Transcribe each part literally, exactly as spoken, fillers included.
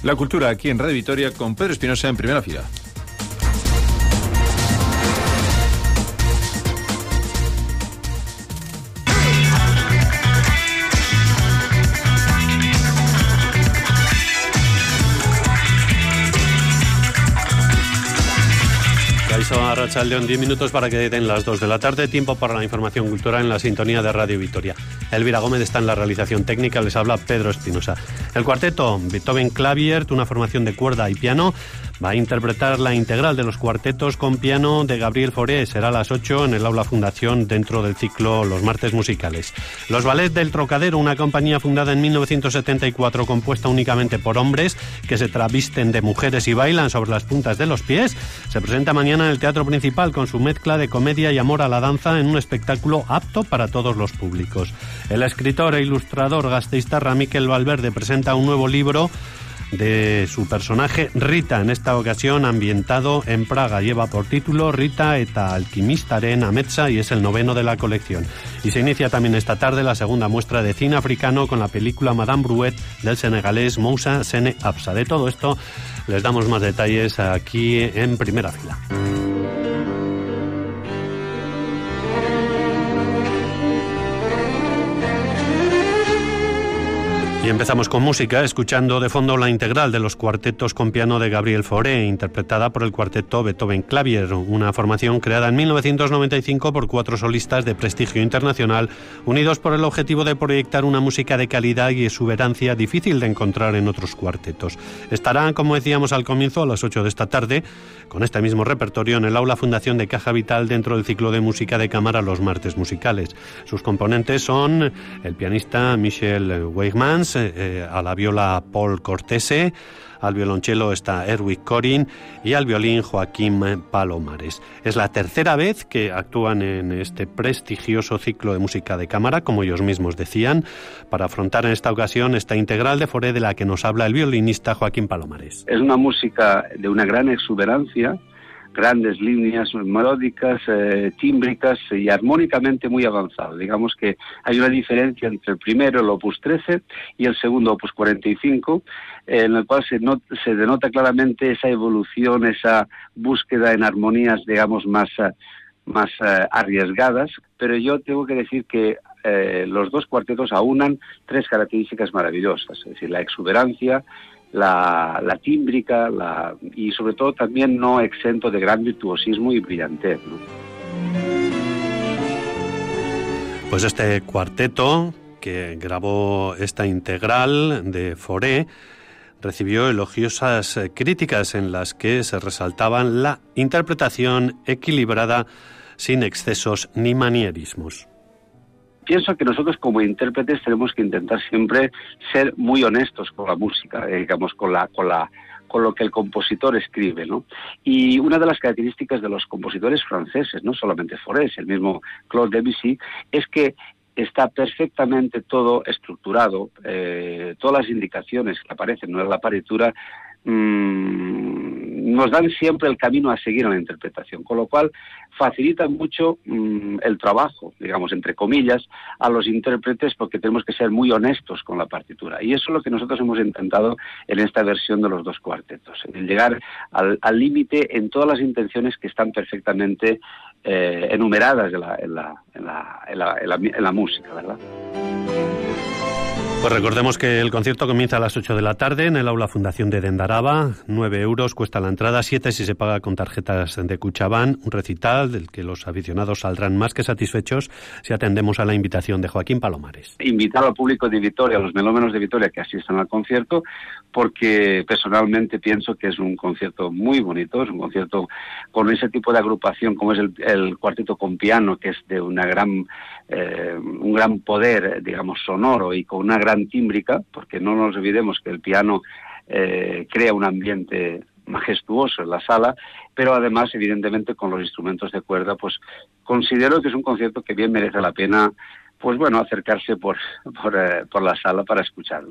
La cultura aquí en Radio Vitoria con Pedro Espinosa en primera fila. A Arratsaldeon, diez minutos para que den las dos de la tarde, tiempo para la información cultural en la sintonía de Radio Vitoria. Elvira Gómez está en la realización técnica, les habla Pedro Espinosa. El cuarteto Beethoven Clavier, una formación de cuerda y piano, va a interpretar la integral de los cuartetos con piano de Gabriel Fauré. Será a las ocho en el Aula Fundación dentro del ciclo Los Martes Musicales. Los Ballets del Trocadero, una compañía fundada en mil novecientos setenta y cuatro compuesta únicamente por hombres que se travisten de mujeres y bailan sobre las puntas de los pies, se presenta mañana en el Teatro Principal con su mezcla de comedia y amor a la danza en un espectáculo apto para todos los públicos. El escritor e ilustrador gasteiztarra Mikel Valverde presenta un nuevo libro de su personaje Rita, en esta ocasión ambientado en Praga. Lleva por título Rita eta alquimistaren ametsa y es el noveno de la colección. Y se inicia también esta tarde la segunda muestra de cine africano con la película Madame Brouet del senegalés Moussa Sene Absa. De todo esto les damos más detalles aquí en primera fila. Y empezamos con música, escuchando de fondo la integral de los cuartetos con piano de Gabriel Fauré, interpretada por el cuarteto Beethoven Clavier, una formación creada en mil novecientos noventa y cinco por cuatro solistas de prestigio internacional, unidos por el objetivo de proyectar una música de calidad y exuberancia difícil de encontrar en otros cuartetos. Estarán, como decíamos al comienzo, a las ocho de esta tarde, con este mismo repertorio en el Aula Fundación de Caja Vital dentro del ciclo de música de cámara Los Martes Musicales. Sus componentes son el pianista Michel Weigmans, Eh, a la viola Paul Cortese, al violonchelo está Erwin Corin y al violín Joaquín Palomares. Es la tercera vez que actúan en este prestigioso ciclo de música de cámara, como ellos mismos decían, para afrontar en esta ocasión esta integral de Fauré de la que nos habla el violinista Joaquín Palomares. Es una música de una gran exuberancia, grandes líneas melódicas, eh, tímbricas y armónicamente muy avanzado. Digamos que hay una diferencia entre el primero, el opus trece, y el segundo, opus cuarenta y cinco, eh, en el cual se, not, se denota claramente esa evolución, esa búsqueda en armonías, digamos, más, más uh, arriesgadas. Pero yo tengo que decir que eh, los dos cuartetos aunan tres características maravillosas, es decir, la exuberancia, La, la tímbrica la, y sobre todo también no exento de gran virtuosismo y brillantez, ¿no? Pues este cuarteto que grabó esta integral de Fauré recibió elogiosas críticas en las que se resaltaban la interpretación equilibrada sin excesos ni manierismos. Pienso que nosotros como intérpretes tenemos que intentar siempre ser muy honestos con la música, eh, digamos, con la, con la, con lo que el compositor escribe, ¿no? Y una de las características de los compositores franceses, no solamente Fauré, el mismo Claude Debussy, es que está perfectamente todo estructurado, eh, todas las indicaciones que aparecen en la partitura mmm, nos dan siempre el camino a seguir en la interpretación, con lo cual facilita mucho mmm, el trabajo, digamos, entre comillas, a los intérpretes, porque tenemos que ser muy honestos con la partitura. Y eso es lo que nosotros hemos intentado en esta versión de los dos cuartetos, el llegar al límite en todas las intenciones que están perfectamente eh, enumeradas en la, en, la, en, la, en, la, en, la, en la música, ¿verdad? Pues recordemos que el concierto comienza a las ocho de la tarde en el Aula Fundación de Dendaraba. nueve euros cuesta la entrada, siete si se paga con tarjetas de Cuchabán. Un recital del que los aficionados saldrán más que satisfechos si atendemos a la invitación de Joaquín Palomares. Invitar al público de Vitoria, a los melómenos de Vitoria que asistan al concierto, porque personalmente pienso que es un concierto muy bonito, es un concierto con ese tipo de agrupación como es el, el cuarteto con piano, que es de una gran, eh, un gran poder, digamos, sonoro y con una gran tímbrica, porque no nos olvidemos que el piano eh, crea un ambiente majestuoso en la sala, pero además, evidentemente, con los instrumentos de cuerda, pues considero que es un concierto que bien merece la pena, pues bueno, acercarse por, por, eh, por la sala para escucharlo.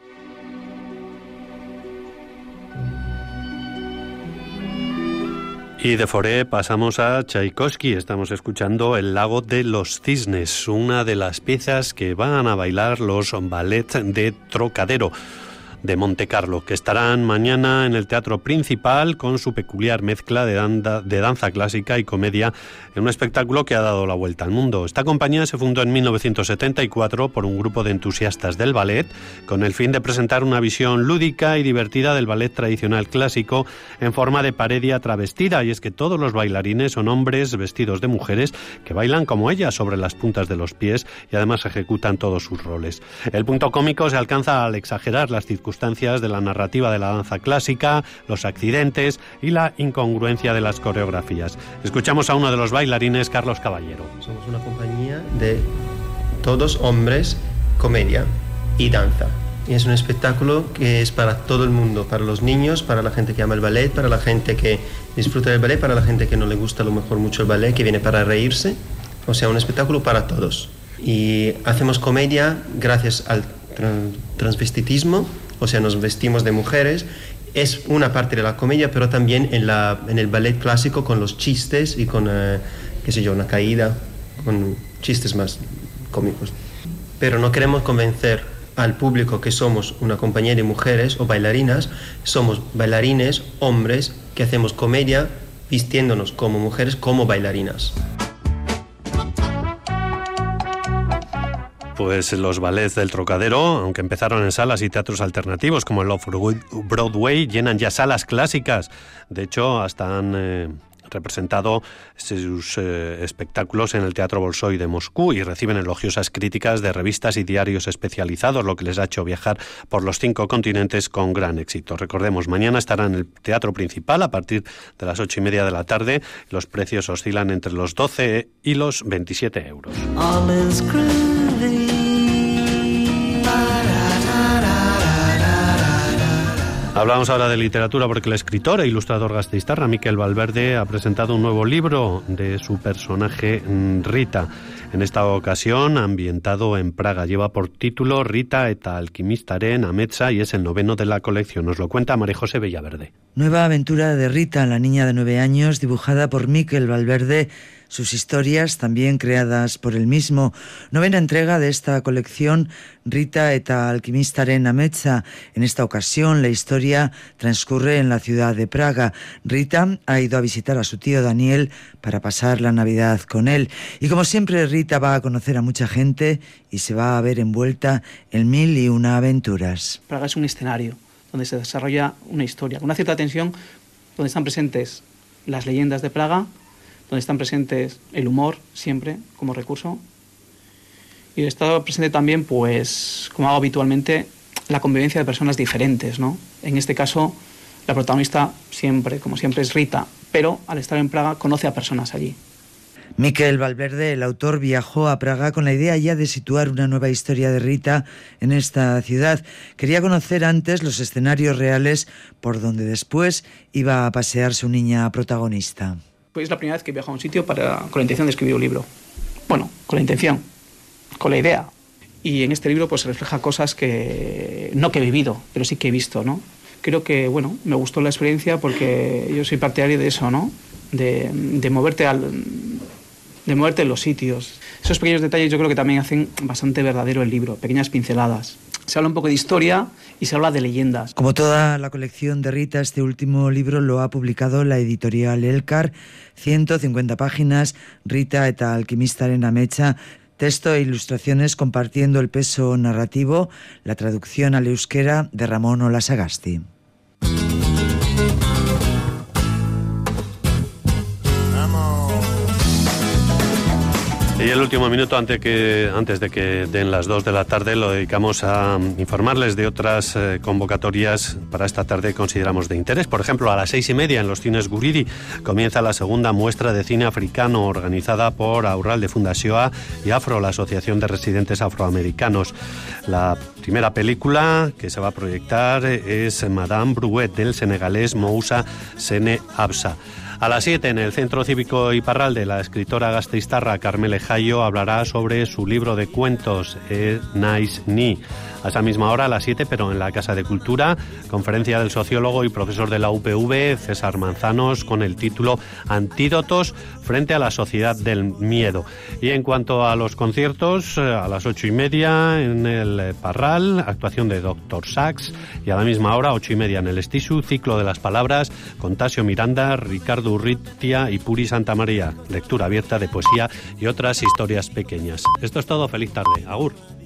Y de Fauré pasamos a Tchaikovsky. Estamos escuchando El lago de los cisnes, una de las piezas que van a bailar los ballets de Trocadero. de Monte Carlo, que estarán mañana en el Teatro Principal con su peculiar mezcla de, danda, de danza clásica y comedia en un espectáculo que ha dado la vuelta al mundo. Esta compañía se fundó en mil novecientos setenta y cuatro por un grupo de entusiastas del ballet con el fin de presentar una visión lúdica y divertida del ballet tradicional clásico en forma de parodia travestida, y es que todos los bailarines son hombres vestidos de mujeres que bailan como ellas sobre las puntas de los pies y además ejecutan todos sus roles. El punto cómico se alcanza al exagerar las circunstancias de la narrativa de la danza clásica, los accidentes y la incongruencia de las coreografías. Escuchamos a uno de los bailarines, Carlos Caballero. Somos una compañía de todos hombres, comedia y danza. Y es un espectáculo que es para todo el mundo, para los niños, para la gente que ama el ballet, para la gente que disfruta del ballet, para la gente que no le gusta a lo mejor mucho el ballet, que viene para reírse. O sea, un espectáculo para todos. Y hacemos comedia gracias al tra- transvestitismo, o sea, nos vestimos de mujeres. Es una parte de la comedia, pero también en, la, en el ballet clásico con los chistes y con, eh, qué sé yo, una caída, con chistes más cómicos. Pero no queremos convencer al público que somos una compañía de mujeres o bailarinas. Somos bailarines, hombres, que hacemos comedia vistiéndonos como mujeres, como bailarinas. Pues los ballets del Trocadero, aunque empezaron en salas y teatros alternativos como el Off-Broadway, llenan ya salas clásicas. De hecho, hasta han eh, representado sus eh, espectáculos en el Teatro Bolshoi de Moscú y reciben elogiosas críticas de revistas y diarios especializados, lo que les ha hecho viajar por los cinco continentes con gran éxito. Recordemos, mañana estará en el Teatro Principal a partir de las ocho y media de la tarde. Los precios oscilan entre los doce y los veintisiete euros. Hablamos ahora de literatura porque el escritor e ilustrador gasteiztarra Mikel Valverde ha presentado un nuevo libro de su personaje Rita. En esta ocasión, ambientado en Praga, lleva por título Rita eta alkimistaren ametsa y es el noveno de la colección. Nos lo cuenta María José Bellaverde. Nueva aventura de Rita, la niña de nueve años, dibujada por Mikel Valverde. Sus historias, también creadas por él mismo. Novena entrega de esta colección, Rita eta alkimistaren ametsa. En esta ocasión, la historia transcurre en la ciudad de Praga. Rita ha ido a visitar a su tío Daniel para pasar la Navidad con él. Y como siempre, Rita va a conocer a mucha gente y se va a ver envuelta en mil y una aventuras. Praga es un escenario donde se desarrolla una historia, con una cierta tensión, donde están presentes las leyendas de Praga, donde están presentes el humor siempre como recurso, y está presente también, pues, como hago habitualmente, la convivencia de personas diferentes, ¿no? En este caso, la protagonista siempre, como siempre, es Rita, pero al estar en Praga conoce a personas allí. Mikel Valverde, el autor, viajó a Praga con la idea ya de situar una nueva historia de Rita en esta ciudad. Quería conocer antes los escenarios reales por donde después iba a pasear su niña protagonista. Pues es la primera vez que viajo a un sitio para, con la intención de escribir un libro. Bueno, con la intención, con la idea. Y en este libro pues se refleja cosas que no que he vivido, pero sí que he visto, ¿no? Creo que, bueno, me gustó la experiencia porque yo soy partidario de eso, ¿no? De, de moverte al, de moverte en los sitios. Esos pequeños detalles yo creo que también hacen bastante verdadero el libro, pequeñas pinceladas. Se habla un poco de historia y se habla de leyendas. Como toda la colección de Rita, este último libro lo ha publicado la editorial Elkar. ciento cincuenta páginas, Rita eta alkimistaren ametsa, texto e ilustraciones compartiendo el peso narrativo, la traducción al euskera de Ramón Olasagasti. Y el último minuto antes, que, antes de que den las dos de la tarde lo dedicamos a informarles de otras eh, convocatorias para esta tarde que consideramos de interés. Por ejemplo, a las seis y media en los cines Guridi comienza la segunda muestra de cine africano organizada por Aurralde Fundazioa y Afro, la Asociación de Residentes Afroamericanos. La primera película que se va a proyectar es Madame Brouet del senegalés Moussa Sene Absa. A las siete, en el Centro Cívico Iparralde, la escritora gasteiztarra Carmele Jaio hablará sobre su libro de cuentos, E Naiz Ni. A esa misma hora, a las siete, pero en la Casa de Cultura, conferencia del sociólogo y profesor de la U P V, César Manzanos, con el título Antídotos frente a la sociedad del miedo. Y en cuanto a los conciertos, a las ocho y media en el Parral, actuación de Doctor Sax, y a la misma hora, ocho y media en el Estisu, ciclo de las palabras, con Tasio Miranda, Ricardo Urrutia y Puri Santamaría, lectura abierta de poesía y otras historias pequeñas. Esto es todo, feliz tarde. Agur.